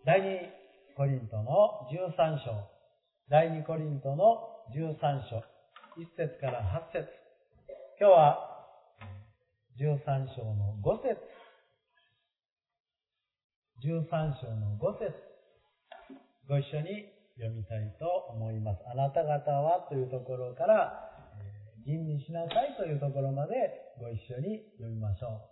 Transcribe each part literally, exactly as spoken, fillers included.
第二コリントのじゅうさん章、第二コリントのじゅうさん章、いち節からはち節。今日はじゅうさん章のご節、じゅうさん章のご節、ご一緒に読みたいと思います。あなた方はというところから、吟味しなさいというところまでご一緒に読みましょう。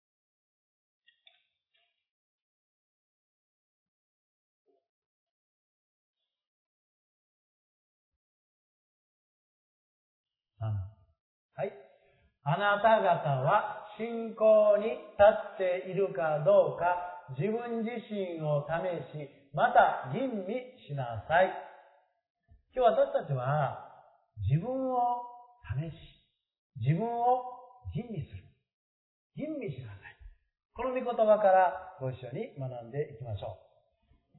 はい。あなた方は信仰に立っているかどうか自分自身を試し、また吟味しなさい。今日私たちは自分を試し、自分を吟味する。吟味しなさい。この御言葉からご一緒に学んでいきましょう。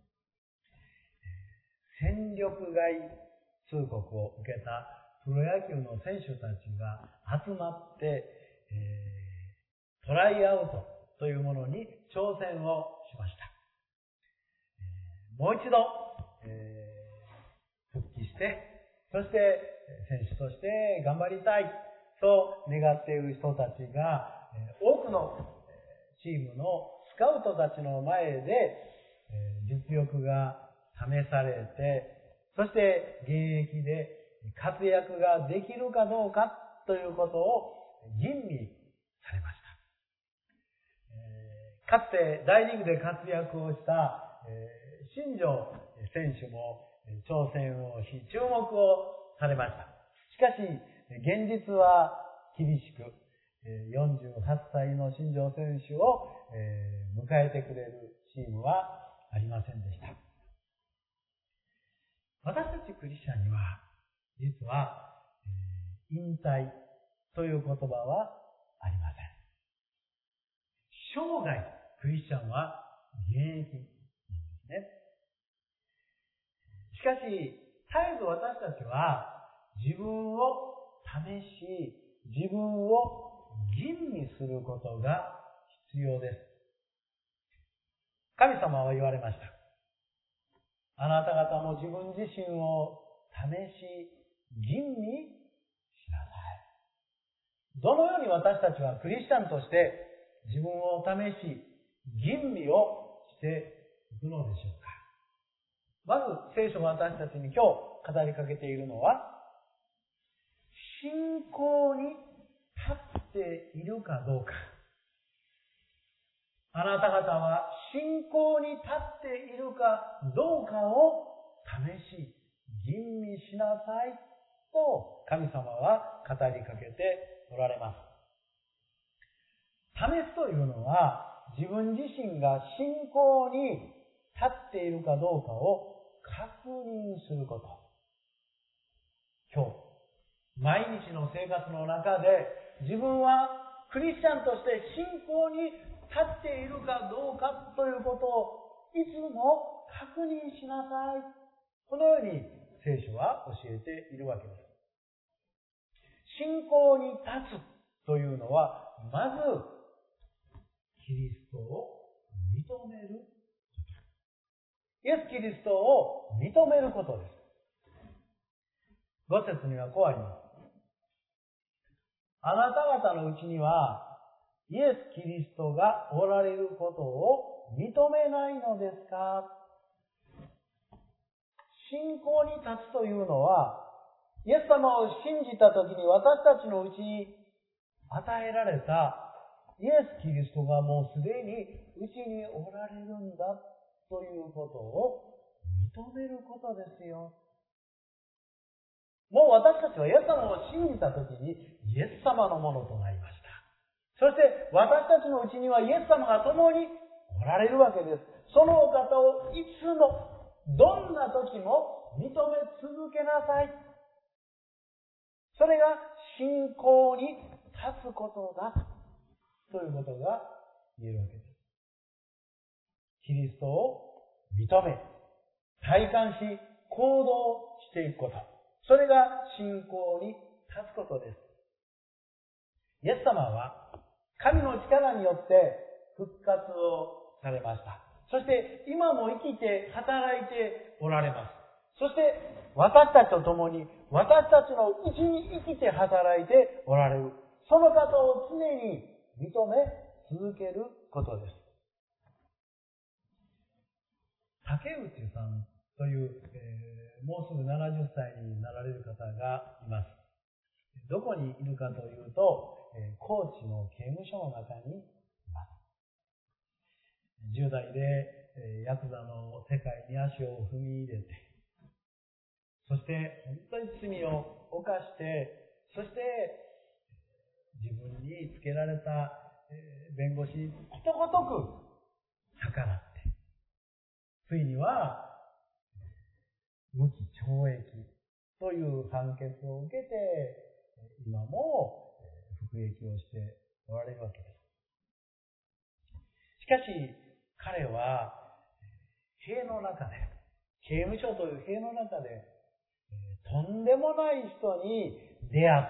戦力外通告を受けたプロ野球の選手たちが集まって、えー、トライアウトというものに挑戦をしました。えー、もう一度、えー、復帰して、そして選手として頑張りたいと願っている人たちが、多くのチームのスカウトたちの前で実力が試されて、そして現役で活躍ができるかどうかということを吟味されました。かつて大リーグで活躍をした新庄選手も挑戦をし注目をされました。しかし現実は厳しく、よんじゅうはっさいの新庄選手を迎えてくれるチームはありませんでした。私たちクリスチャンには実は引退という言葉はありません。生涯クリスチャンは現役なんですね。しかし絶えず私たちは自分を試し、自分を吟味することが必要です。神様は言われました。あなた方も自分自身を試し、吟味しなさい。どのように私たちはクリスチャンとして自分を試し、吟味をしていくのでしょうか。まず聖書が私たちに今日語りかけているのは、信仰に立っているかどうか。あなた方は信仰に立っているかどうかを試し、吟味しなさいと神様は語りかけておられます。試すというのは自分自身が信仰に立っているかどうかを確認すること。今日、毎日の生活の中で自分はクリスチャンとして信仰に立っているかどうかということをいつも確認しなさい。このように聖書は教えているわけです。信仰に立つというのは、まずキリストを認めること。イエス・キリストを認めることです。ご節にはこうあります。あなた方のうちにはイエス・キリストがおられることを認めないのですか？信仰に立つというのは、イエス様を信じたときに私たちのうちに与えられたイエス・キリストがもうすでにうちにおられるんだということを認めることですよ。もう私たちはイエス様を信じたときにイエス様のものとなりました。そして私たちのうちにはイエス様が共におられるわけです。そのお方をいつも、どんな時も認め続けなさい。それが信仰に立つことだということが言えるわけです。キリストを認め、体感し、行動していくこと。それが信仰に立つことです。イエス様は神の力によって復活をされました。 そして今も生きて働いておられます。そして私たちと共に私たちのうちに生きて働いておられる。その方を常に認め続けることです。竹内さんという、えー、もうすぐななじゅっさいになられる方がいます。どこにいるかというと、えー、高知の刑務所の中にいます。じゅう代で、えー、ヤクザの世界に足を踏み入れて、そして本当に罪を犯して、そして自分につけられた弁護士にことごとく逆らって、ついには無期懲役という判決を受けて、今も服役をしておられるわけです。しかし彼は塀の中で、刑務所という塀の中でとんでもない人に出会った。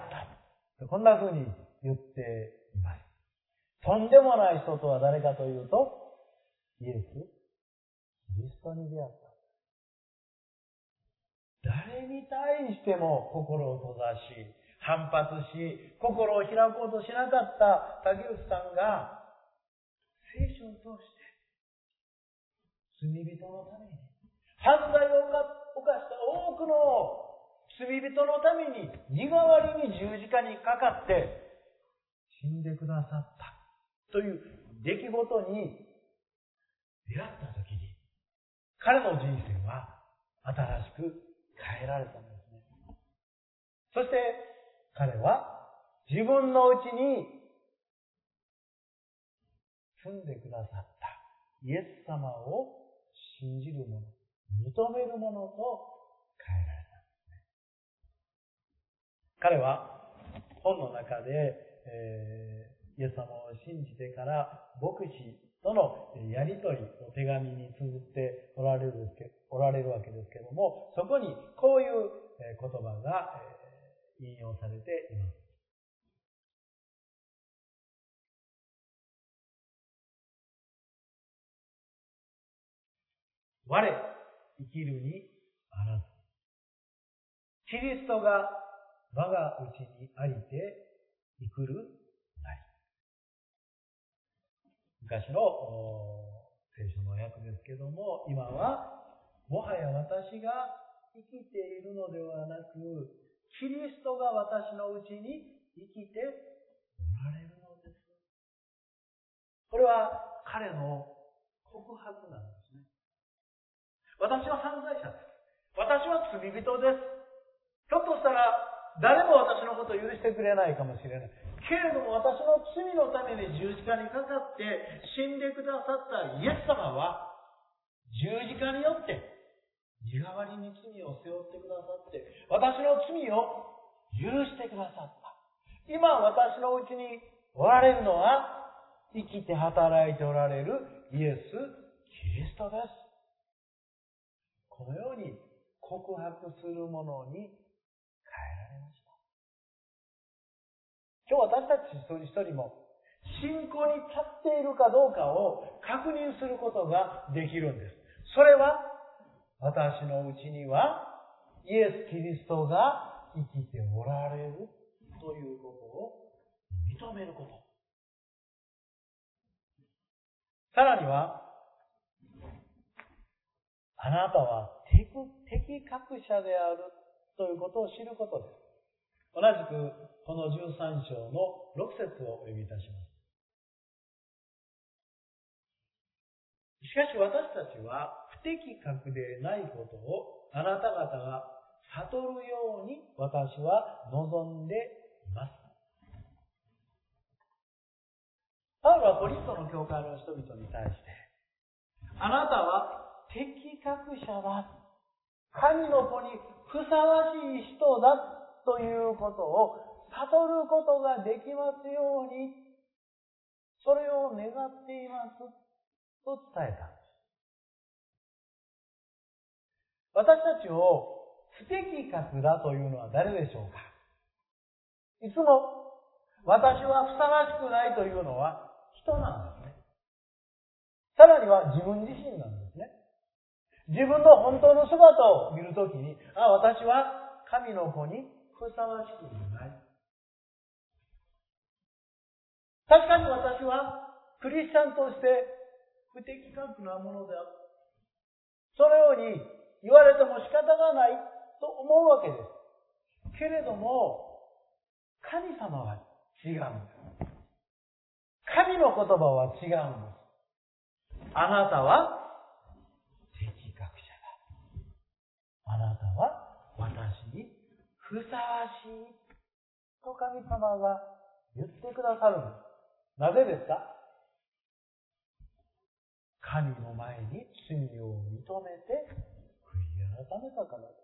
こんな風に言っています。とんでもない人とは誰かというと、イエス・キリストに出会った。誰に対しても心を閉ざし、反発し、心を開こうとしなかった竹内さんが、聖書を通して、罪人のために、犯罪を犯した多くの罪人のために身代わりに十字架にかかって死んでくださったという出来事に出会ったときに、彼の人生は新しく変えられたんですね。そして彼は自分のうちに住んでくださったイエス様を信じる者、認める者と変えられたんですね。彼は本の中で、えー、イエス様を信じてから牧師とのやりとりを手紙に綴っておられるおられるわけですけども、そこにこういう言葉が引用されています。我生きるにあらず、キリストが我がうちにありて生くるなり。昔の聖書の訳ですけども、今はもはや私が生きているのではなく、キリストが私のうちに生きておられるのです。これは彼の告白なんですね。私は犯罪者です。私は罪人です。ひょっとしたら誰も私のことを許してくれないかもしれない。けれども私の罪のために十字架にかかって死んでくださったイエス様は十字架によって身代わりに罪を背負ってくださって私の罪を許してくださった。今私のうちにおられるのは生きて働いておられるイエス・キリストです。このように告白するものに変えられました。今日私たち一人一人も信仰に立っているかどうかを確認することができるんです。それは私のうちにはイエス・キリストが生きておられるということを認めること。さらにはあなたは適格者であるということを知ることです。同じくこのじゅうさん章のろく節をお読みいたします。しかし私たちは不適格でないことをあなた方が悟るように私は望んでいます。パウロはコリントの教会の人々に対して、あなたは適格者だ。神の子にふさわしい人だということを悟ることができますように、それを願っていますと伝えたんです。私たちを不適格だというのは誰でしょうか。いつも私はふさわしくないというのは人なんですね。 さらには自分自身なんですね。自分の本当の姿を見るときに、あ、私は神の子にふさわしくない。確かに私はクリスチャンとして不適格なものである。そのように言われても仕方がないと思うわけです。けれども、神様は違うんです。神の言葉は違うんです。あなたは適格者だ。あなたは私にふさわしいと神様が言ってくださるんです。なぜですか？神の前に罪を認めて悔い改めたからです。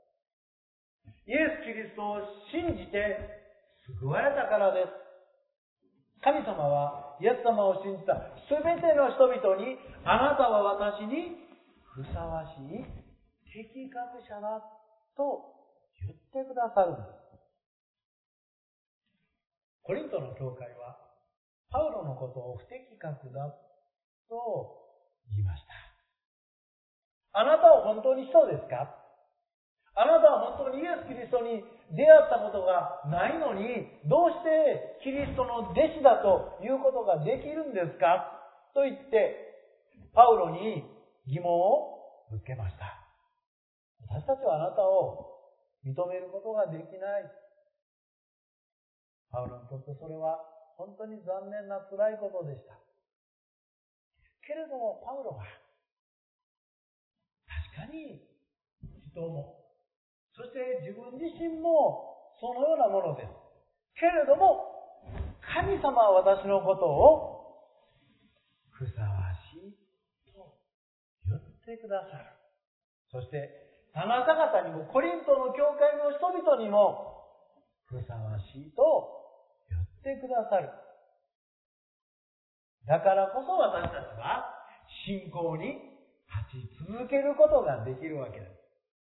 イエス・キリストを信じて救われたからです。神様はイエス様を信じたすべての人々に、あなたは私にふさわしい適格者だと言ってくださるんです。コリントの教会はパウロのことを不適格だと言いました。あなたは本当に人ですか？あなたは本当にイエス・キリストに出会ったことがないのに、どうしてキリストの弟子だということができるんですか？と言って、パウロに疑問をぶつけました。私たちはあなたを認めることができない。パウロにとってそれは本当に残念な辛いことでした。けれどもパウロは確かに人も、そして自分自身もそのようなものです。けれども神様は私のことをふさわしいと言ってくださる。そしてあなた方にも、コリントの教会の人々にもふさわしいと言ってくださる。だからこそ私たちは信仰に立ち続けることができるわけです。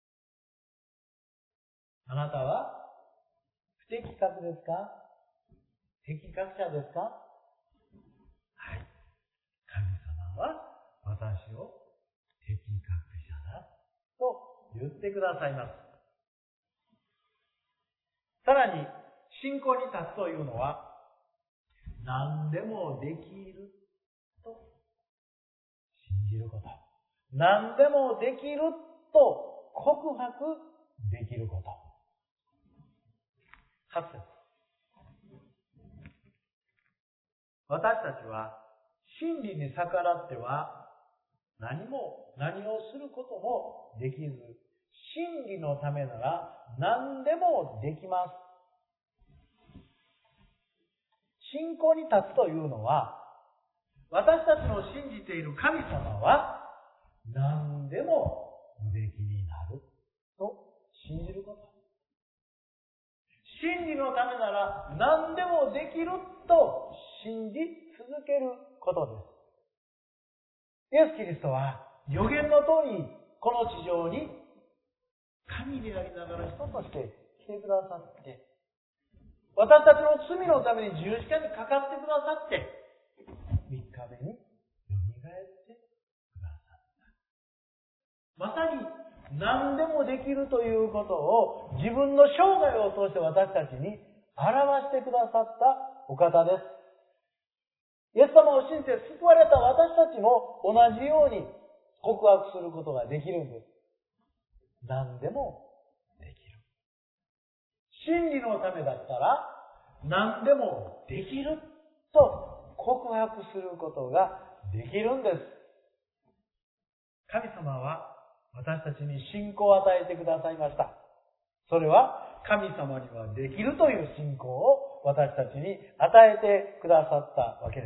あなたは不適格ですか？適格者ですか？はい。神様は私を適格者だと言ってくださいます。さらに信仰に立つというのは、何でもできると信じること。何でもできると告白できること。はち節。私たちは真理に逆らっては何も何をすることもできず、真理のためなら何でもできます。信仰に立つというのは、私たちの信じている神様は何でも無敵になると信じること。真理のためなら何でもできると信じ続けることです。イエス・キリストは予言の通りこの地上に神でありながら人として来てくださって、私たちの罪のために十字架にかかってくださって、みっかめによみがえってくださった。まさに何でもできるということを自分の生涯を通して私たちに表してくださったお方です。イエス様を信じて救われた私たちも同じように告白することができるんです。何でもできる。真理のためだったら何でもできると告白することができるんです。神様は私たちに信仰を与えてくださいました。それは神様にはできるという信仰を私たちに与えてくださったわけです。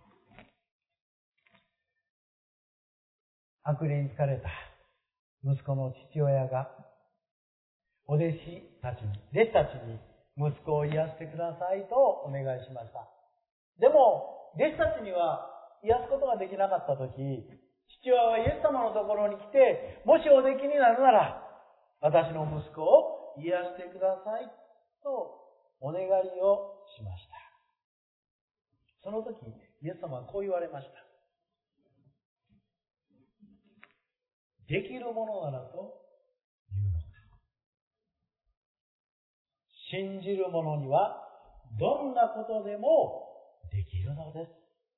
悪霊に疲れた息子の父親がお弟子たちに、弟子たちに息子を癒してくださいとお願いしました。でも弟子たちには癒すことができなかったとき、父親はイエス様のところに来て、もしおできになるなら私の息子を癒してくださいとお願いをしました。その時イエス様はこう言われました。 できるものならというのか。信じる者にはどんなことでもできるのです。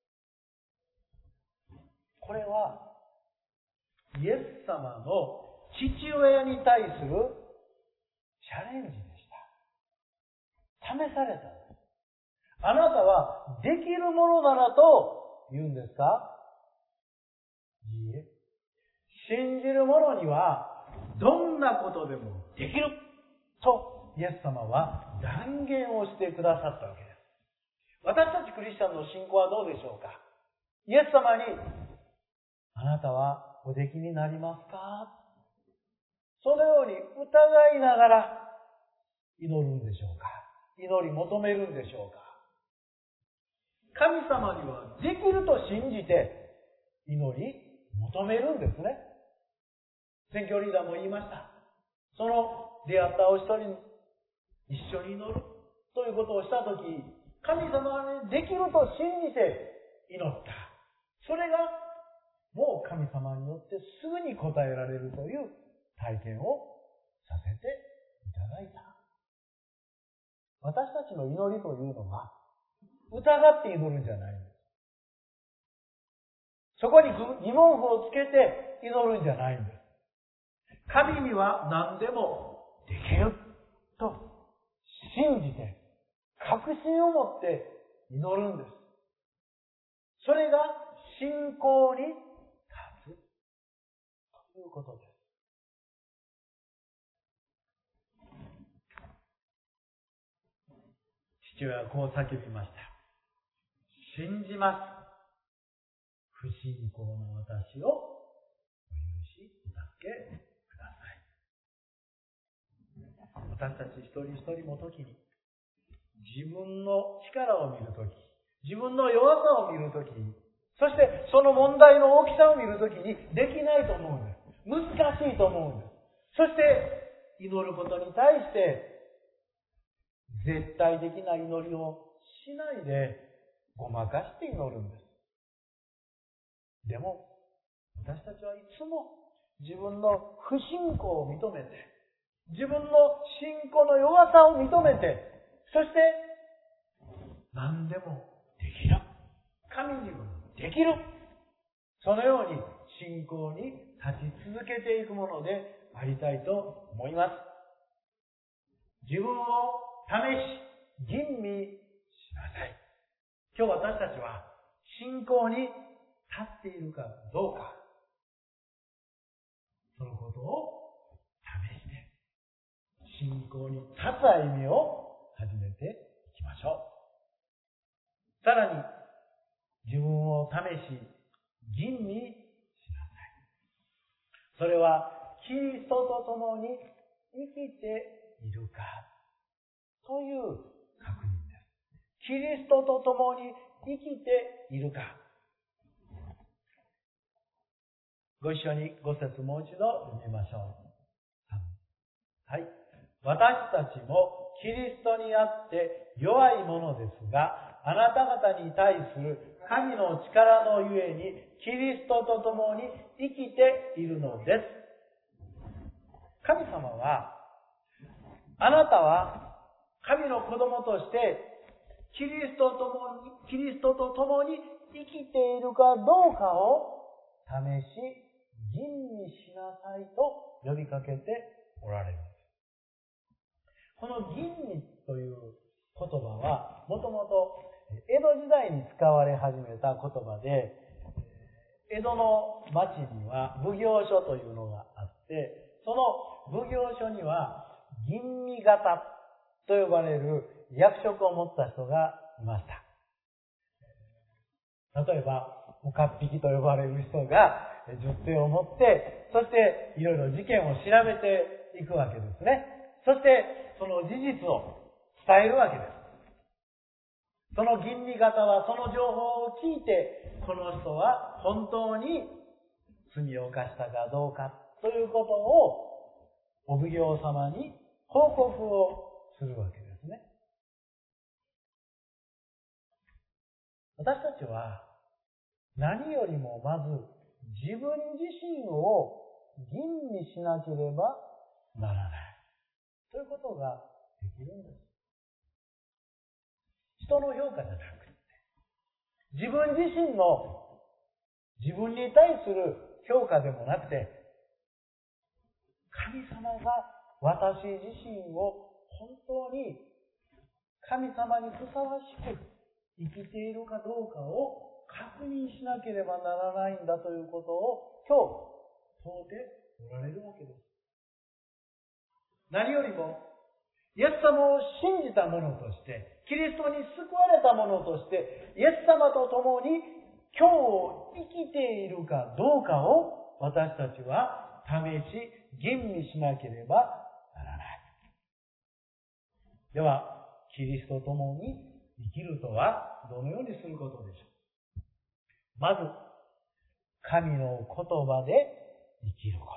これはイエス様の父親に対するチャレンジでした。試されたんです。あなたはできるものならと言うんですか？いいえ。信じる者にはどんなことでもできるとイエス様は断言をしてくださったわけです。私たちクリスチャンの信仰はどうでしょうか？イエス様にあなたはおできになりますか？そのように疑いながら祈るんでしょうか？祈り求めるんでしょうか？神様にはできると信じて祈り求めるんですね。宣教リーダーも言いました。その出会ったお一人に一緒に祈るということをしたとき、神様にできると信じて祈った。それがもう神様によってすぐに応えられるという体験をさせていただいた。私たちの祈りというのは疑って祈るんじゃないんです。そこに疑問符をつけて祈るんじゃないんです。神には何でもできると信じて確信を持って祈るんです。それが信仰に立つということです。父親はこう叫びました。信じます。不信仰の私をお許し、お助けください。私たち一人一人の時に自分の力を見るとき、自分の弱さを見るとき、そしてその問題の大きさを見るときにできないと思うんです。難しいと思うんです。そして祈ることに対して絶対的な祈りをしないでごまかして祈るんです。でも私たちはいつも自分の不信仰を認めて、自分の信仰の弱さを認めて、そして何でもできる。神にもできる。そのように信仰に立ち続けていくものでありたいと思います。自分を試し、吟味しなさい。今日私たちは信仰に立っているかどうか、そのことを試して、信仰に立つ歩みを始めていきましょう。さらに、自分を試し、吟味しなさい。それは、キリストと共に生きているか、という確認です。キリストと共に生きているか。ご一緒にご節もう一度読みましょう。はい。私たちもキリストにあって弱いものですが、あなた方に対する神の力のゆえにキリストと共に生きているのです。神様は、あなたは神の子供としてキリストと共に、キリストと共に生きているかどうかを試し、吟味しなさいと呼びかけておられます。この吟味という言葉は、もともと江戸時代に使われ始めた言葉で、江戸の町には奉行所というのがあって、その奉行所には吟味方と呼ばれる役職を持った人がいました。例えば、おかっぴきと呼ばれる人が十手を持って、そしていろいろ事件を調べていくわけですね。そしてその事実を伝えるわけです。その吟味方はその情報を聞いて、この人は本当に罪を犯したかどうかということをお奉行様に報告をするわけですね。私たちは何よりもまず自分自身を吟味しなければならない。ということができるんです。人の評価じゃなくて、自分自身の自分に対する評価でもなくて、神様が私自身を本当に神様にふさわしく生きているかどうかを確認しなければならないんだということを今日問うておられるわけです。何よりもイエス様を信じた者として、キリストに救われた者として、イエス様と共に今日を生きているかどうかを私たちは試し、吟味しなければならない。では、キリストと共に生きるとはどのようにすることでしょう。まず、神の言葉で生きること。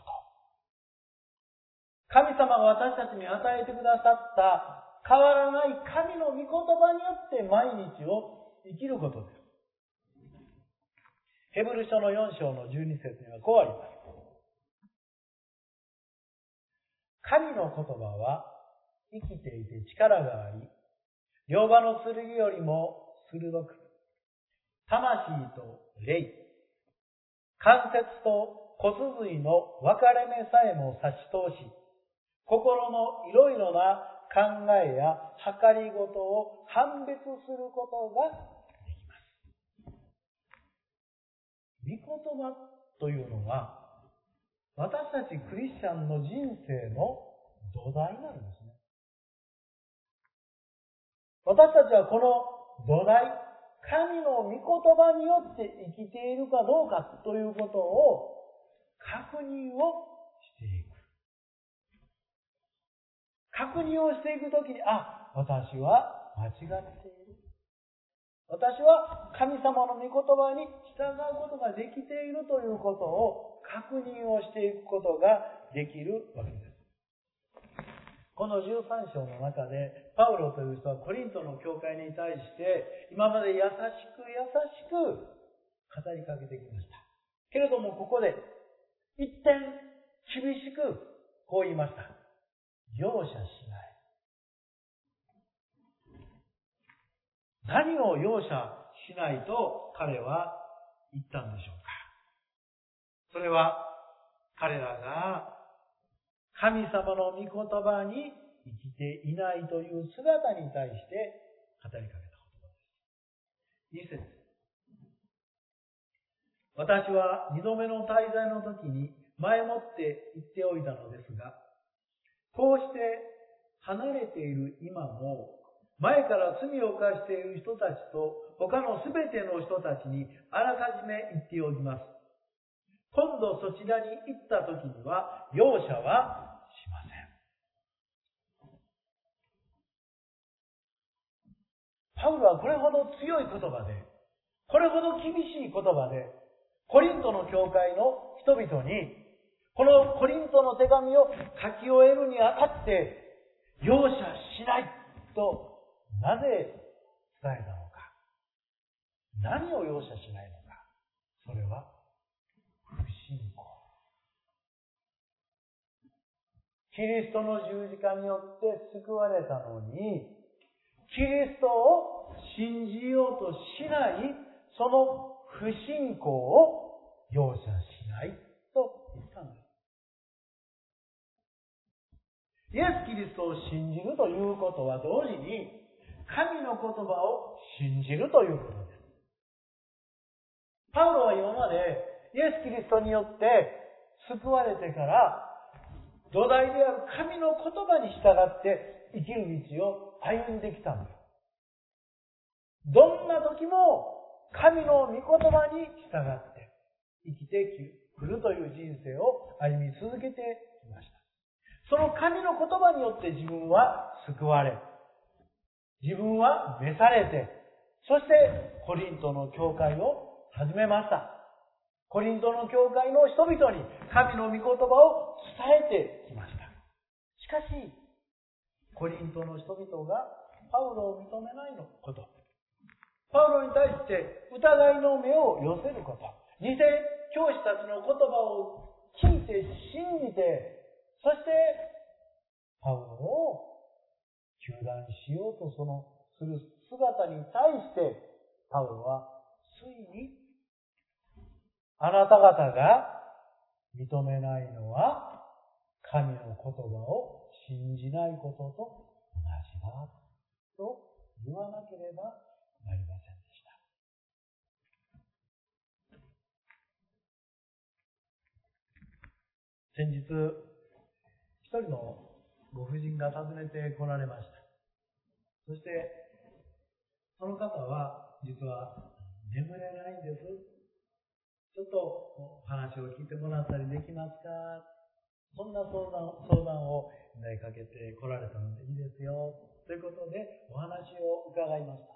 神様が私たちに与えてくださった変わらない神の御言葉によって毎日を生きることです。ヘブル書のよん章のじゅうに節にはこうあります。神の言葉は生きていて力があり、両刃の剣よりも鋭く、魂と霊、関節と骨髄の分かれ目さえも差し通し、心のいろいろな考えや計りごとを判別することができます。御言葉というのは、私たちクリスチャンの人生の土台なんですね。私たちはこの土台、神の御言葉によって生きているかどうかということを確認をしていく。確認をしていくときに、あ、私は間違っている。私は神様の御言葉に従うことができているということを確認をしていくことができるわけです。このじゅうさん章の中で、パウロという人はコリントの教会に対して、今まで優しく優しく語りかけてきました。けれどもここで、一点厳しくこう言いました。容赦しない。何を容赦しないと彼は言ったんでしょうか。それは彼らが神様の御言葉に生きていないという姿に対して語りかけた言葉です。に節。私は二度目の滞在の時に前もって言っておいたのですが、こうして離れている今も、前から罪を犯している人たちと他のすべての人たちにあらかじめ言っておきます。今度そちらに行った時には容赦はしません。パウロはこれほど強い言葉で、これほど厳しい言葉で、コリントの教会の人々に、このコリントの手紙を書き終えるにあたって、容赦しないとなぜ伝えたのか。何を容赦しないのか。それは不信仰。キリストの十字架によって救われたのに、キリストを信じようとしないその不信仰を容赦しないと言ったんです。イエス・キリストを信じるということは同時に神の言葉を信じるということです。パウロは今までイエス・キリストによって救われてから土台である神の言葉に従って生きる道を歩んできたんです。どんな時も神の御言葉に従って生きてくるという人生を歩み続けてきました。その神の言葉によって自分は救われ、自分は召されて、そしてコリントの教会を始めました。コリントの教会の人々に神の御言葉を伝えてきました。しかし、コリントの人々がパウロを認めないのこと。パウロに対して疑いの目を寄せること。偽教師たちの言葉を聞いて信じて、そしてパウロを糾弾しようとそのする姿に対してパウロはついにあなた方が認めないのは神の言葉を信じないことと同じだと言わなければなりませんでした。先日一人のご婦人が訪ねて来られました。そしてその方は実は眠れないんです。ちょっとお話を聞いてもらったりできますか？そんな相談相談を投げかけて来られたのでいいですよということでお話を伺いました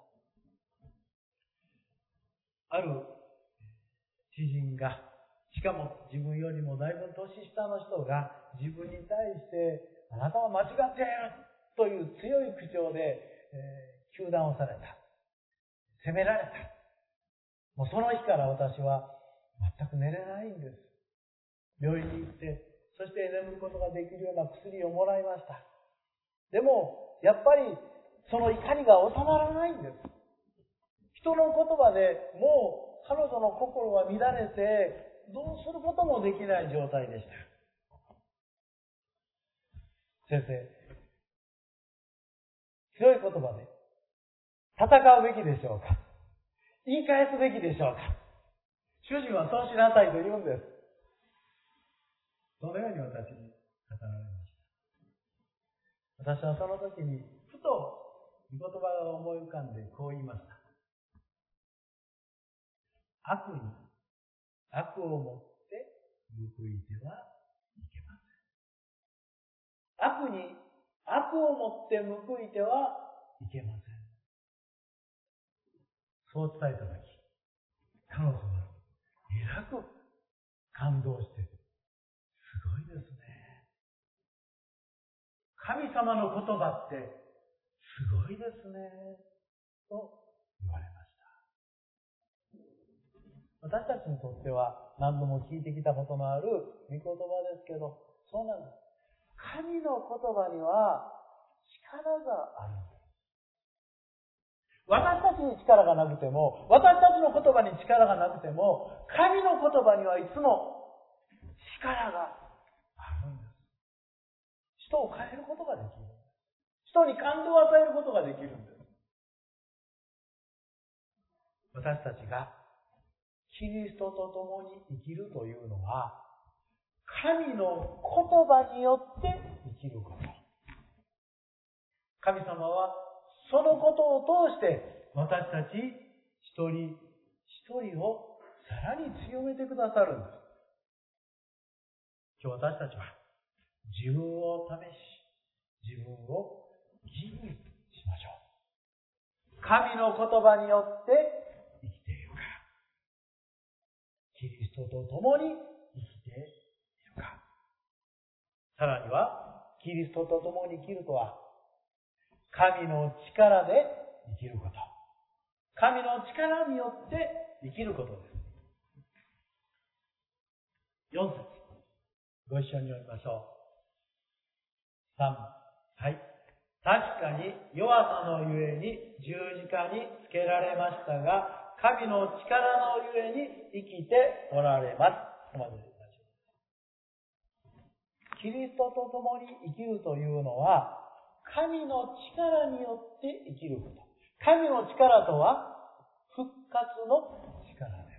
。ある知人が、しかも自分よりもだいぶ年下の人が自分に対してあなたは間違っているという強い口調で、えー、糾弾をされた。責められた。もうその日から私は全く寝れないんです。病院に行って、そして眠ることができるような薬をもらいました。でも、やっぱりその怒りが収まらないんです。人の言葉でもう彼女の心は乱れて、どうすることもできない状態でした。先生、強い言葉で戦うべきでしょうか？言い返すべきでしょうか？主人はそうしなさいと言うんです。そのように私に語られました。私はその時にふと御言葉が思い浮かんでこう言いました。悪に悪をもって報いてはいけません。悪に悪をもって報いてはいけません。そう伝えたとき、彼女はえらく感動して、すごいですね。神様の言葉ってすごいですね。と言われました。私たちにとっては何度も聞いてきたことのある御言葉ですけど、そうなんです。神の言葉には力があるんです。私たちに力がなくても、私たちの言葉に力がなくても、神の言葉にはいつも力があるんです。人を変えることができる。人に感動を与えることができるんです。私たちがキリストと共に生きるというのは、神の言葉によって生きること。神様はそのことを通して私たち一人一人をさらに強めてくださるんです。今日私たちは自分を試し、自分を吟味しましょう。神の言葉によって生きているか、キリストと共に生きているか。さらにはキリストと共に生きるとは、神の力で生きること。神の力によって生きることです。よん節。ご一緒に読みましょう。さん。はい。確かに弱さのゆえに十字架につけられましたが、神の力のゆえに生きておられます。ここまでで大丈夫です。キリストと共に生きるというのは、神の力によって生きること。神の力とは復活の力です。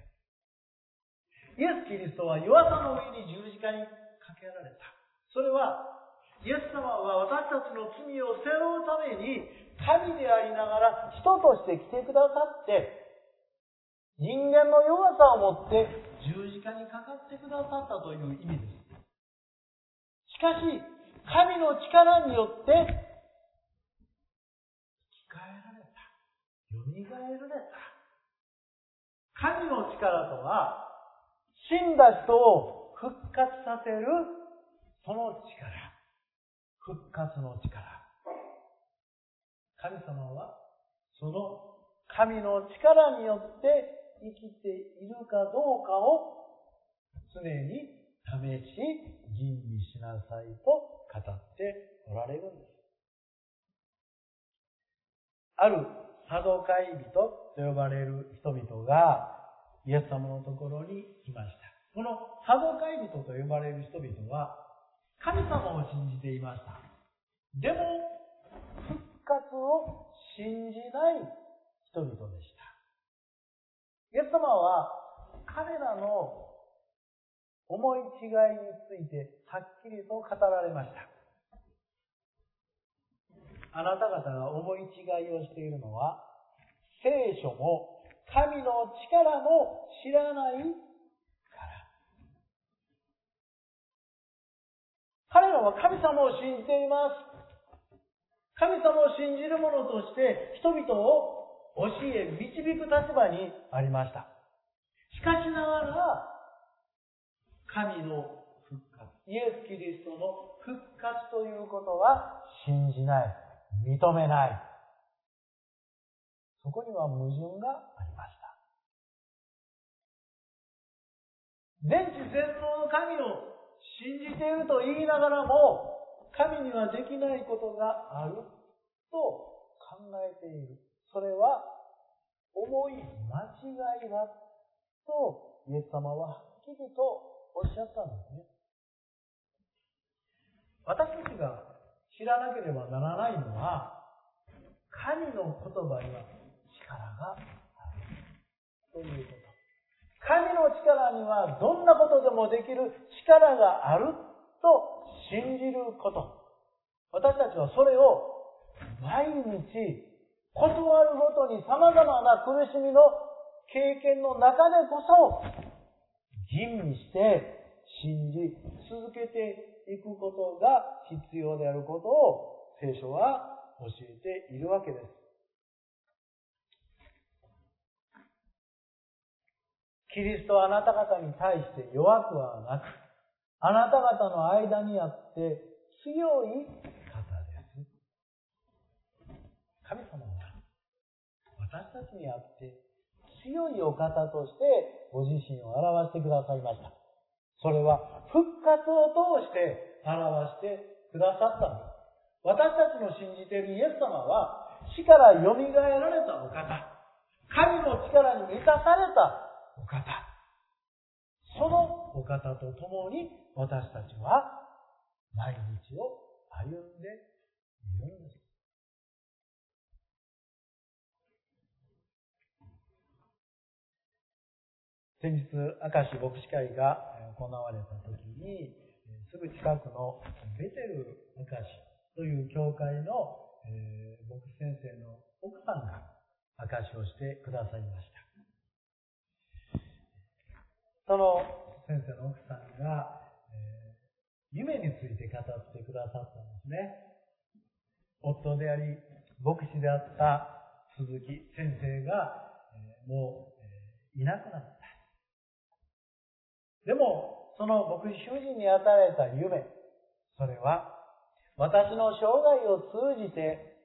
イエス・キリストは弱さの上に十字架にかけられた。それはイエス様は私たちの罪を背負うために神でありながら人として来てくださって、人間の弱さをもって十字架にかかってくださったという意味です。しかし神の力によって変えられた。蘇られた。神の力とは、死んだ人を復活させる、その力。復活の力。神様は、その神の力によって生きているかどうかを常に試し吟味しなさいと語っておられるんです。あるサドカイ人と呼ばれる人々がイエス様のところに来ました。このサドカイ人と呼ばれる人々は神様を信じていました。でも復活を信じない人々でした。イエス様は彼らの思い違いについてはっきりと語られました。あなた方が思い違いをしているのは、聖書も神の力も知らないから。彼らは神様を信じています。神様を信じる者として人々を教え、導く立場にありました。しかしながら、神の復活、イエス・キリストの復活ということは信じない、認めない。そこには矛盾がありました。全知全能の神を信じていると言いながらも、神にはできないことがあると考えている。それは重い間違いだとイエス様ははっきりとおっしゃったんですね。私たちが知らなければならないのは、神の言葉には力があるということ。神の力にはどんなことでもできる力があると信じること。私たちはそれを毎日断るごとに様々な苦しみの経験の中でこそ吟味して信じ続けていくことが必要であることを聖書は教えているわけです。キリストはあなた方に対して弱くはなく、あなた方の間にあって強い方です。神様は私たちにあって強いお方としてご自身を表してくださいました。それは復活を通して表してくださったんです。私たちの信じているイエス様は死からよみがえられたお方、神の力に満たされたお方、そのお方と共に私たちは毎日を歩んでいるんです。先日、明石牧師会が行われた時に、すぐ近くのベテル明石という教会の牧師先生の奥さんが明石をしてくださいました。その先生の奥さんが、えー、夢について語ってくださったんですね。夫であり、牧師であった鈴木先生が、えー、もう、えー、いなくなった。でも、その牧師主人に与えた夢、それは、私の生涯を通じて、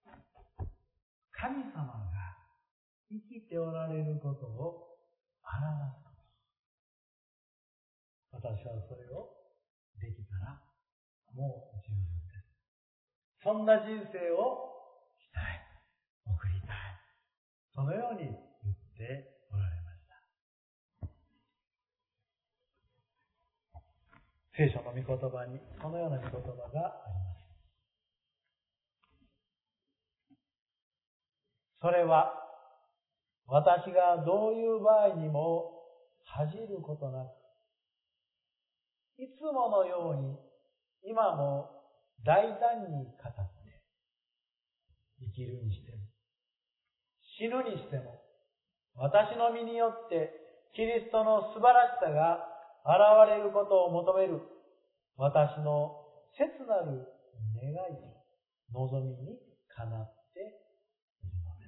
神様が生きておられることを表す。私はそれをできたらもう十分です。そんな人生をしたい、送りたい。そのように言っておられました。聖書の御言葉にそのような御言葉があります。それは私がどういう場合にも恥じることなく、いつものように今も大胆に語って生きるにしても死ぬにしても、私の身によってキリストの素晴らしさが現れることを求める私の切なる願いと望みにかなっているのです。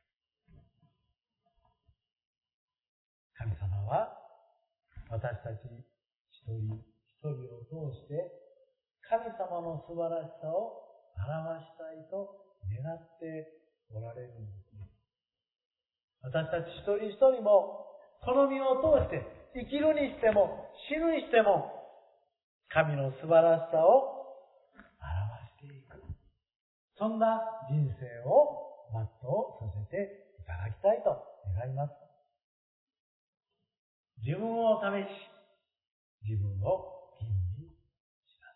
神様は私たち一人一人を通して神様の素晴らしさを表したいと願っておられるんですね。私たち一人一人もこの身を通して生きるにしても死ぬにしても神の素晴らしさを表していく。そんな人生を全うさせていただきたいと願います。自分を試し、自分を吟味しな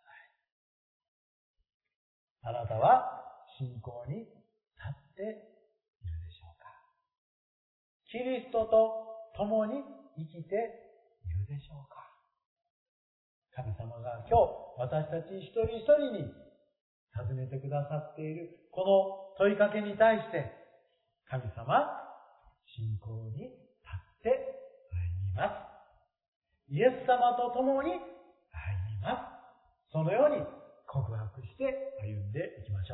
さい。あなたは信仰に立っているでしょうか？キリストと共に生きているでしょうか？神様が今日私たち一人一人に尋ねてくださっているこの問いかけに対して神様、信仰に立って歩みます。イエス様と共に歩みます。そのように告白して歩んでいきましょう。